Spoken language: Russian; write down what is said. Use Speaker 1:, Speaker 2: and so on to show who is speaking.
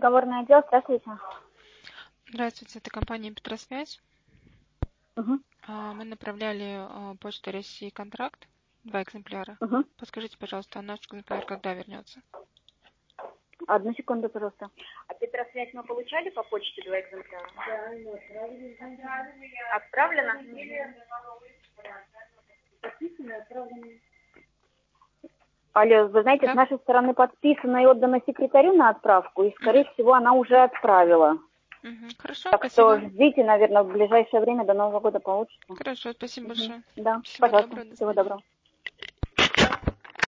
Speaker 1: Переговорный отдел, здравствуйте.
Speaker 2: Здравствуйте, это компания Петросвязь.
Speaker 1: Угу.
Speaker 2: Мы направляли Почтой России контракт, 2 экземпляра.
Speaker 1: Угу.
Speaker 2: Подскажите, пожалуйста, наш экземпляр когда вернется?
Speaker 1: Одну секунду, пожалуйста. А Петросвязь мы получали по почте 2 экземпляра?
Speaker 3: Да, мы отправили.
Speaker 1: Отправлено?
Speaker 3: Подписано, отправлено.
Speaker 1: Алло, вы знаете,
Speaker 2: Да.
Speaker 1: с нашей стороны подписано и отдано секретарю на отправку, и, скорее всего, она уже отправила.
Speaker 2: Хорошо,
Speaker 1: Так
Speaker 2: спасибо.
Speaker 1: что ждите, наверное, в ближайшее время, до Нового года получится.
Speaker 2: Хорошо, спасибо большое.
Speaker 1: Да,
Speaker 2: Всего
Speaker 1: пожалуйста,
Speaker 2: доброго, до
Speaker 1: всего
Speaker 2: свидания.
Speaker 1: доброго.